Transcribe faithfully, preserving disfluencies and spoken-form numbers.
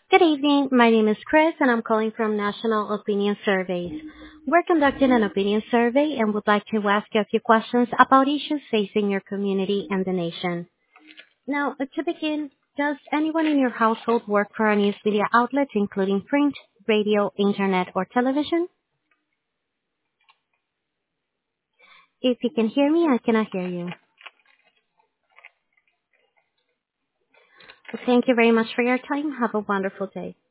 Good evening. My name is Chris, and I'm calling from National Opinion Surveys. We're conducting an opinion survey and would like to ask you a few questions about issues facing your community and the nation. Now, uh, to begin, does anyone in your household work for a news media outlet, including print, radio, internet, or television? If you can hear me, I cannot hear you. Thank you very much for your time. Have a wonderful day.